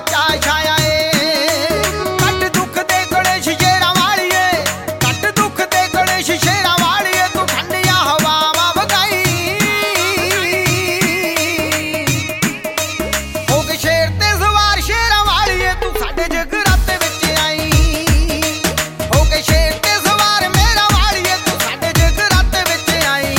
ਚਾਅ ਛਾਇਆ ਏ। ਕੱਟ ਦੁੱਖ ਦੇ ਕਲੇਸ਼ ਸ਼ੇਰਾਂ ਵਾਲੀਏ, ਕੱਟ ਦੁੱਖ ਦੇ ਕਲੇਸ਼ ਸ਼ੇਰਾਂ ਵਾਲੀਏ, ਤੂੰ ਠੰਡੀਆਂ ਹਵਾਵਾਂ ਵਗਾਈ। ਹੋ ਕੇ ਸ਼ੇਰ ਤੇ ਸਵਾਰ ਸ਼ੇਰਾਂ ਵਾਲੀਏ, ਤੂੰ ਸਾਡੇ ਜਗਰਾਤੇ ਵਿੱਚ ਆਈ। ਹੋ ਕੇ ਸ਼ੇਰ ਤੇ ਸਵਾਰ ਮੇਰਾ ਵਾਲੀਏ, ਤੂੰ ਸਾਡੇ ਜਗਰਾਤੇ ਵਿੱਚ ਆਈ।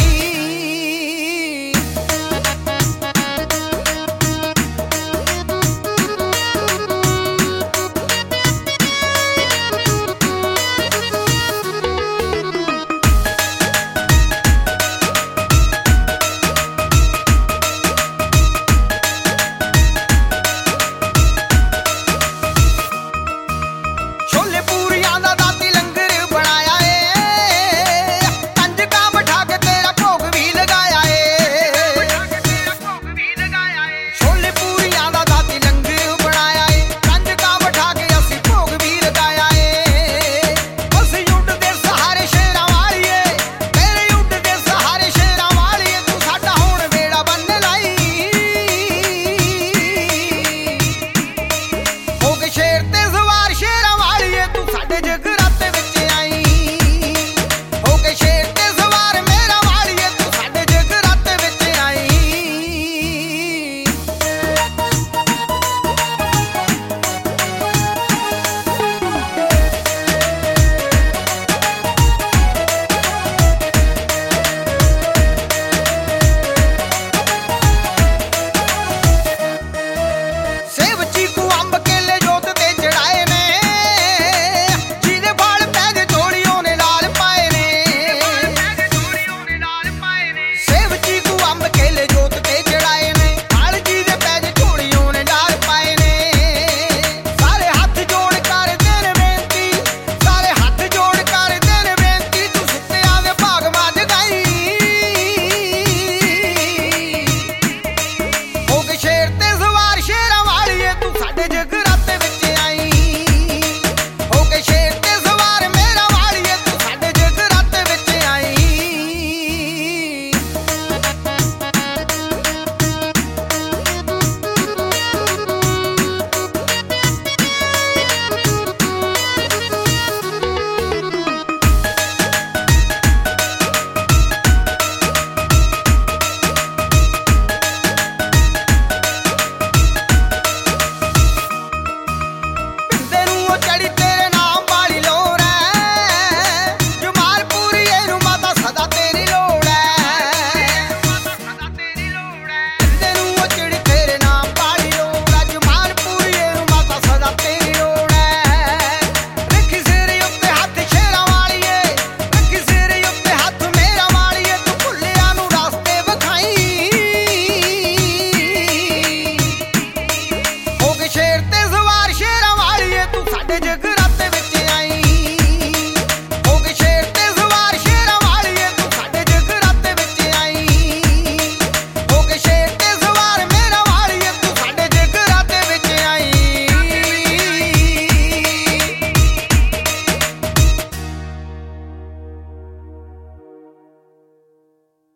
ਛੋਲੇ ਪੂਰੀਆਂ ਦਾ ਦਾਤੀ ਲੰਗਰ ਬਣਾਇਆ ਏ, ਕੰਜਕਾਂ ਬਿਠਾ ਕੇ ਤੇਰਾ ਭੋਗ ਵੀ ਲਗਾਇਆ ਏ। ਛੋਲੇ ਪੂਰੀਆਂ ਦਾ ਦਾਤੀ ਲੰਗਰ ਬਣਾਇਆ ਏ, ਕੰਜਕਾਂ ਬਿਠਾ ਕੇ ਅਸੀਂ ਭੋਗ ਵੀ ਲਗਾਇਆ ਏ। ਅਸੀਂ ਉੱਡਦੇ ਸਹਾਰੇ ਸ਼ੇਰਾਂ ਵਾਲੀਏ, ਤੇਰੇ ਉੱਡਦੇ ਸਹਾਰੇ ਸ਼ੇਰਾਂ ਵਾਲੀਏ, ਤੂੰ ਸਾਡਾ ਹੁਣ ਵੇੜਾ ਬੰਨ ਲਾਈ। ਹੋ ਕੇ ਸ਼ੇਰ ਤੇ ਸਵਾਰ ਸ਼ੇਰਾਂ ਵਾਲੀਏ, ਤੂੰ ਸਾਡੇ ਜਗਰਾਤੇ ਵਿੱਚ ਆਈ। ਹੋ ਕੇ ਸ਼ੇਰ ਤੇ ਸਵਾਰ ਮੇਰਾ ਵਾਲੀਏ, ਤੂੰ ਸਾਡੇ ਜਗਰਾਤੇ ਵਿੱਚ ਆਈ। ਸੇਬ ਚੀਕੂ ਅੰਬ ਕੇ